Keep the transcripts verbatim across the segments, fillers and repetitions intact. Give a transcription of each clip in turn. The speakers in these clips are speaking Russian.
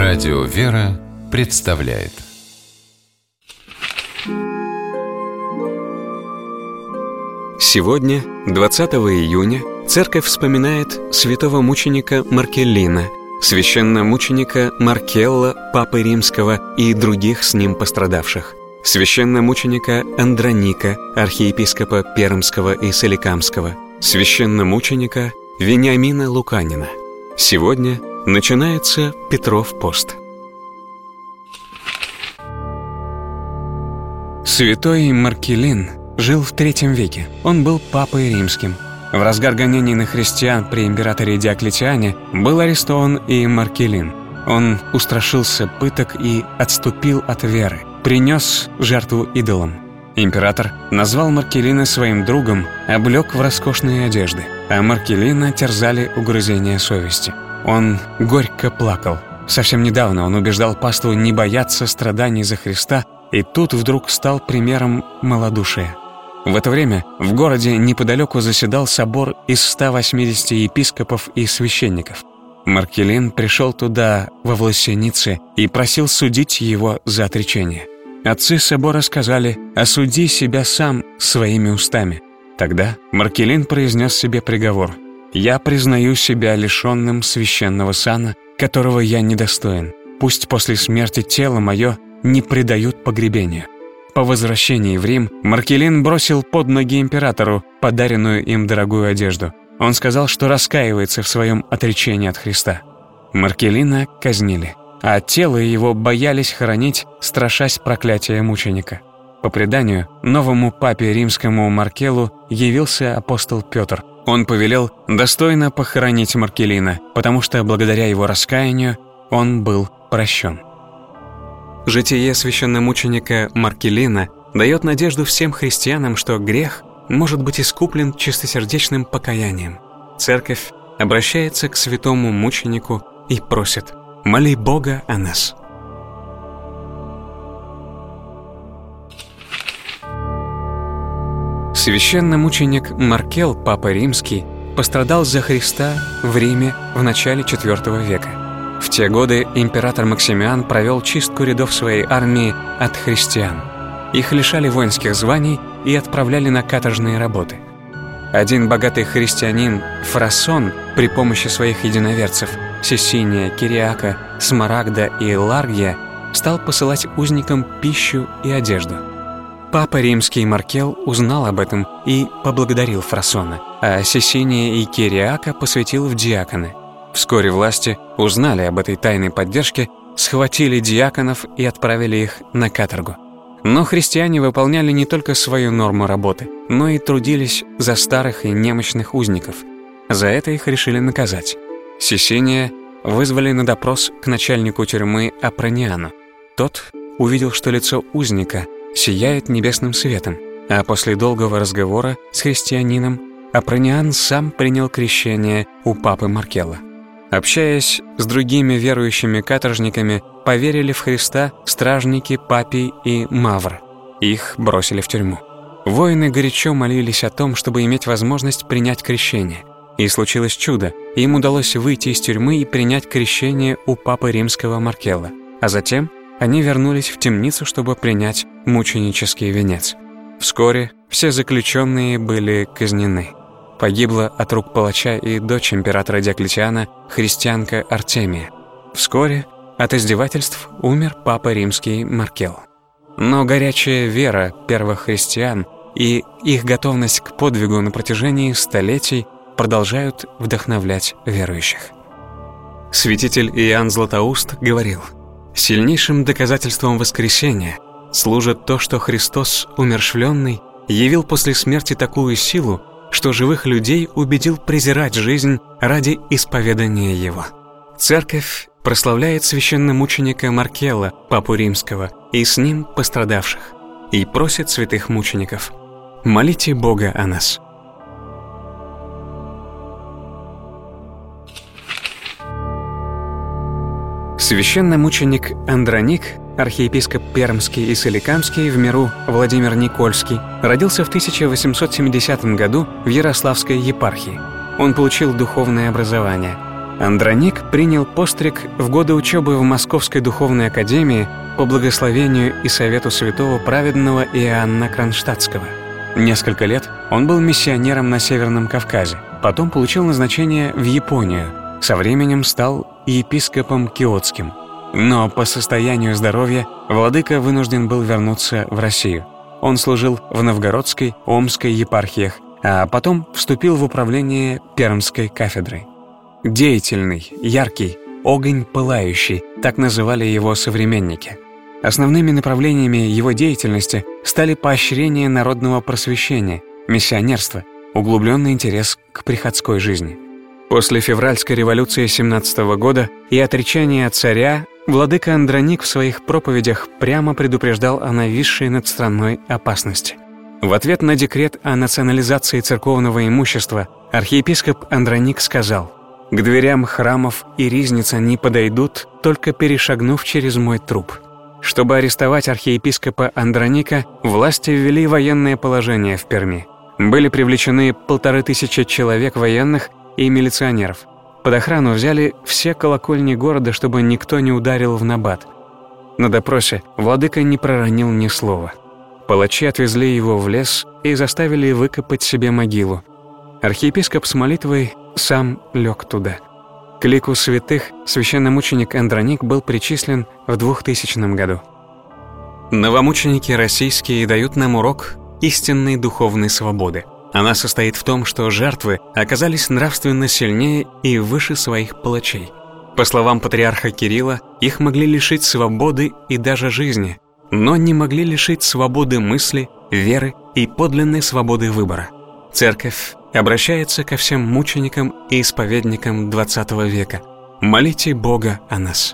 Радио «Вера» представляет. Сегодня, двадцатого июня, Церковь вспоминает святого мученика Маркеллина, священномученика Маркелла, Папы Римского и других с ним пострадавших, священномученика Андроника, архиепископа Пермского и Соликамского, священномученика Вениамина Луканина. Сегодня начинается Петров пост. Святой Маркеллин жил в третьем веке. Он был папой римским. В разгар гонений на христиан при императоре Диоклетиане был арестован и Маркеллин. Он устрашился пыток и отступил от веры, принес жертву идолам. Император назвал Маркеллина своим другом, облег в роскошные одежды, а Маркеллина терзали угрызения совести. Он горько плакал. Совсем недавно он убеждал паству не бояться страданий за Христа, и тут вдруг стал примером малодушия. В это время в городе неподалеку заседал собор из ста восьмидесяти епископов и священников. Маркеллин пришел туда во власенице и просил судить его за отречение. Отцы собора сказали: «Осуди себя сам своими устами». Тогда Маркеллин произнес себе приговор: «Я признаю себя лишенным священного сана, которого я недостоин. Пусть после смерти тело мое не предают погребению». По возвращении в Рим Маркеллин бросил под ноги императору подаренную им дорогую одежду. Он сказал, что раскаивается в своем отречении от Христа. Маркеллина казнили, а тело его боялись хоронить, страшась проклятия мученика. По преданию, новому папе римскому Маркеллу явился апостол Петр. Он повелел достойно похоронить Маркеллина, потому что благодаря его раскаянию он был прощен. Житие священномученика Маркеллина дает надежду всем христианам, что грех может быть искуплен чистосердечным покаянием. Церковь обращается к святому мученику и просит: «Моли Бога о нас». Священномученик Маркелл, Папа Римский, пострадал за Христа в Риме в начале четвёртого века. В те годы император Максимиан провел чистку рядов своей армии от христиан. Их лишали воинских званий и отправляли на каторжные работы. Один богатый христианин, Фрасон, при помощи своих единоверцев Сесиния, Кириака, Смарагда и Ларгия стал посылать узникам пищу и одежду. Папа Римский Маркелл узнал об этом и поблагодарил Фрасона, а Сесиния и Кириака посвятил в диаконы. Вскоре власти узнали об этой тайной поддержке, схватили диаконов и отправили их на каторгу. Но христиане выполняли не только свою норму работы, но и трудились за старых и немощных узников. За это их решили наказать. Сесиния вызвали на допрос к начальнику тюрьмы Апрониану. Тот увидел, что лицо узника сияет небесным светом, а после долгого разговора с христианином Апрониан сам принял крещение у папы Маркелла. Общаясь с другими верующими каторжниками, поверили в Христа стражники Папий и Мавр. Их бросили в тюрьму. Воины горячо молились о том, чтобы иметь возможность принять крещение. И случилось чудо. Им удалось выйти из тюрьмы и принять крещение у папы римского Маркелла. А затем они вернулись в темницу, чтобы принять мученический венец. Вскоре все заключенные были казнены. Погибла от рук палача и дочь императора Диоклетиана, христианка Артемия. Вскоре от издевательств умер папа римский Маркелл. Но горячая вера первых христиан и их готовность к подвигу на протяжении столетий продолжают вдохновлять верующих. Святитель Иоанн Златоуст говорил: «Сильнейшим доказательством воскресения служит то, что Христос, умерщвленный, явил после смерти такую силу, что живых людей убедил презирать жизнь ради исповедания Его». Церковь прославляет священномученика Маркелла, папу римского, и с ним пострадавших, и просит святых мучеников: «Молите Бога о нас». Священномученик Андроник, архиепископ Пермский и Соликамский, в миру Владимир Никольский, родился в тысяча восемьсот семидесятом году в Ярославской епархии. Он получил духовное образование. Андроник принял постриг в годы учебы в Московской духовной академии по благословению и совету святого праведного Иоанна Кронштадтского. Несколько лет он был миссионером на Северном Кавказе, потом получил назначение в Японию, со временем стал епископом киотским. Но по состоянию здоровья владыка вынужден был вернуться в Россию. Он служил в Новгородской, Омской епархиях, а потом вступил в управление Пермской кафедрой. Деятельный, яркий, огонь пылающий, так называли его современники. Основными направлениями его деятельности стали поощрение народного просвещения, миссионерство, углубленный интерес к приходской жизни. После февральской революции семнадцатого года и отречения царя владыка Андроник в своих проповедях прямо предупреждал о нависшей над страной опасности. В ответ на декрет о национализации церковного имущества архиепископ Андроник сказал: «К дверям храмов и ризница не подойдут, только перешагнув через мой труп». Чтобы арестовать архиепископа Андроника, власти ввели военное положение в Перми. Были привлечены полторы тысячи человек военных и милиционеров. Под охрану взяли все колокольни города, чтобы никто не ударил в набат. На допросе владыка не проронил ни слова. Палачи отвезли его в лес и заставили выкопать себе могилу. Архиепископ с молитвой сам лег туда. К лику святых священномученик Андроник был причислен в двухтысячном году. Новомученики российские дают нам урок истинной духовной свободы. Она состоит в том, что жертвы оказались нравственно сильнее и выше своих палачей. По словам патриарха Кирилла, их могли лишить свободы и даже жизни, но не могли лишить свободы мысли, веры и подлинной свободы выбора. Церковь обращается ко всем мученикам и исповедникам двадцатого века. Молите Бога о нас.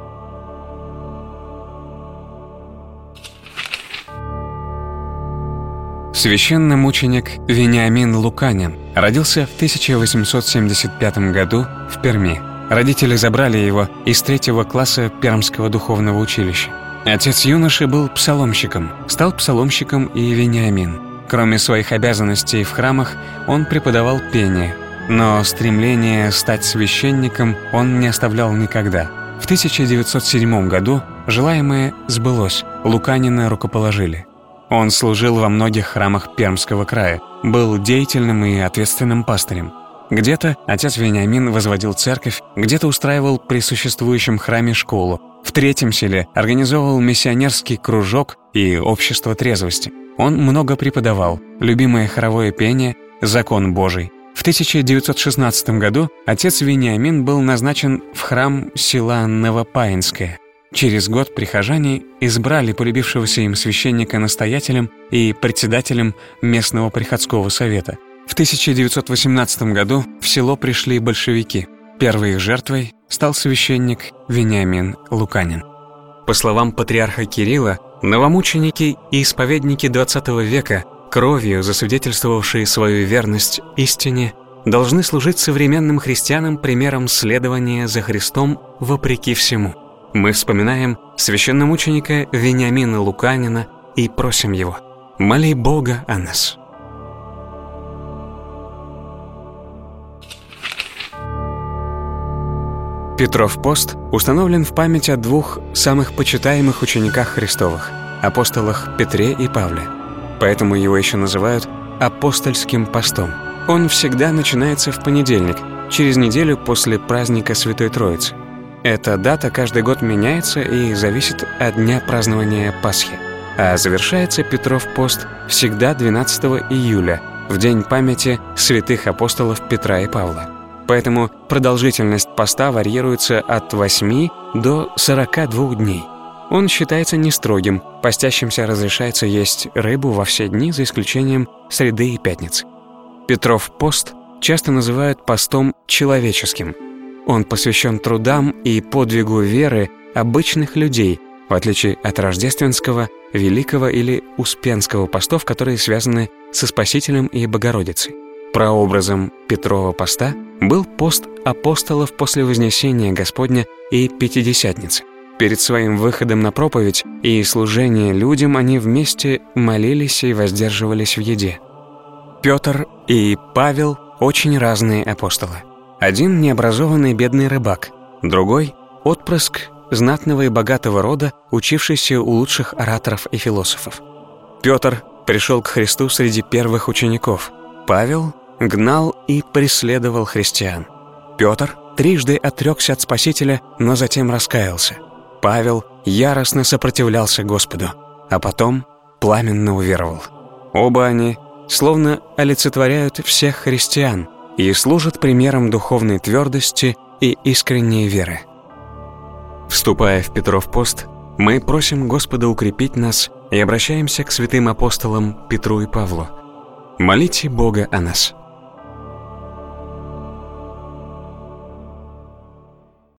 Священномученик Вениамин Луканин родился в тысяча восемьсот семьдесят пятом году в Перми. Родители забрали его из третьего класса Пермского духовного училища. Отец юноши был псаломщиком, стал псаломщиком и Вениамин. Кроме своих обязанностей в храмах, он преподавал пение, но стремление стать священником он не оставлял никогда. В тысяча девятьсот седьмом году желаемое сбылось, Луканина рукоположили. Он служил во многих храмах Пермского края, был деятельным и ответственным пастырем. Где-то отец Вениамин возводил церковь, где-то устраивал при существующем храме школу, в третьем селе организовывал миссионерский кружок и общество трезвости. Он много преподавал, любимое хоровое пение, закон Божий. В тысяча девятьсот шестнадцатом году отец Вениамин был назначен в храм села Новопаинское. Через год прихожане избрали полюбившегося им священника настоятелем и председателем местного приходского совета. В тысяча девятьсот восемнадцатом году в село пришли большевики. Первой их жертвой стал священник Вениамин Луканин. По словам патриарха Кирилла, новомученики и исповедники двадцатого века, кровью засвидетельствовавшие свою верность истине, должны служить современным христианам примером следования за Христом вопреки всему. Мы вспоминаем священномученика Вениамина Луканина и просим его: «Моли Бога о нас». Петров пост установлен в память о двух самых почитаемых учениках Христовых – апостолах Петре и Павле. Поэтому его еще называют апостольским постом. Он всегда начинается в понедельник, через неделю после праздника Святой Троицы. Эта дата каждый год меняется и зависит от дня празднования Пасхи. А завершается Петров пост всегда двенадцатого июля, в день памяти святых апостолов Петра и Павла. Поэтому продолжительность поста варьируется от восьми до сорока двух дней. Он считается нестрогим, постящимся разрешается есть рыбу во все дни, за исключением среды и пятницы. Петров пост часто называют постом человеческим. Он посвящен трудам и подвигу веры обычных людей, в отличие от рождественского, великого или успенского постов, которые связаны со Спасителем и Богородицей. Прообразом Петрова поста был пост апостолов после Вознесения Господня и Пятидесятницы. Перед своим выходом на проповедь и служение людям они вместе молились и воздерживались в еде. Петр и Павел – очень разные апостолы. Один необразованный бедный рыбак, другой — отпрыск знатного и богатого рода, учившийся у лучших ораторов и философов. Петр пришел к Христу среди первых учеников. Павел гнал и преследовал христиан. Петр трижды отрекся от Спасителя, но затем раскаялся. Павел яростно сопротивлялся Господу, а потом пламенно уверовал. Оба они словно олицетворяют всех христиан и служат примером духовной твердости и искренней веры. Вступая в Петров пост, мы просим Господа укрепить нас и обращаемся к святым апостолам Петру и Павлу. Молите Бога о нас.